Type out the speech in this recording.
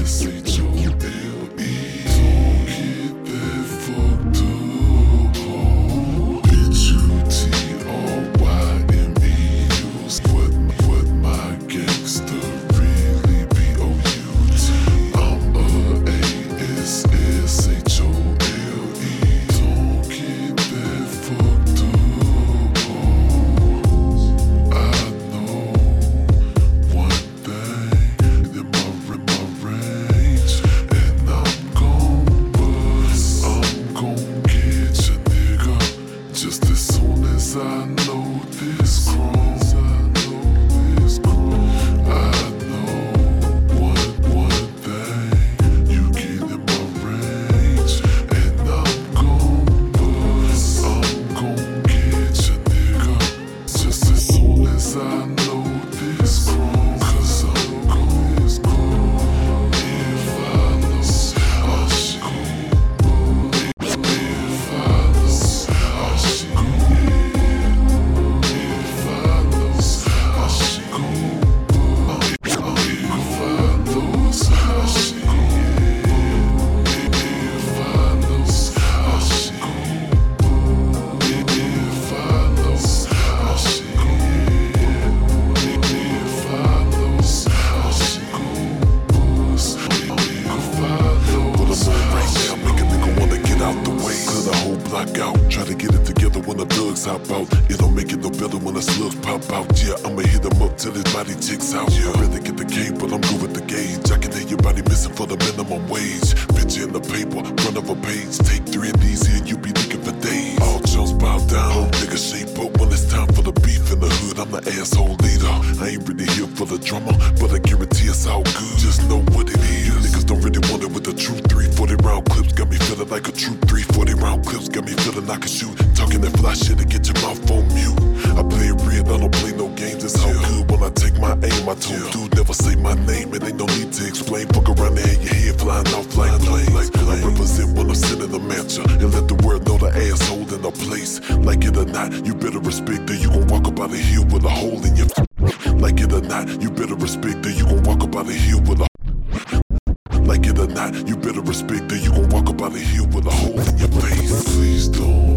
Try to get it together when the thugs hop out. It don't make it no better when the slugs pop out. Yeah, I'ma hit him up till his body checks out. I'd rather get the cake, but I'm good with the gauge. I can hear your body missing for the minimum wage. Picture in the paper, front of a page. Take 3 of these here, you be looking for days. All chumps bow down, whole nigga shape up when it's time for the beef in the hood. I'm the asshole leader. I ain't really here for the drama, but I guarantee it's all good. Just know what it is. You niggas don't really want it with the truth. 340 round clips got me feeling like a troop. 340 round clips got me feeling I can shoot. Talking that fly shit to get your mouth on mute. I play it real, I don't play no games. It's all good when I take my aim. I told dude never say my name. It ain't no need to explain. Fuck around there, your head flying off like planes. I represent when I'm sitting the mansion and let the world know the asshole in a place. Like it or not, you better respect that you gon' walk up out the hill with a hole in your. Like it or not, you better respect that you gon' walk up out the hill with a. Like it or not, you better respect that you gon' walk up out the hill with a hole in your face. Please don't.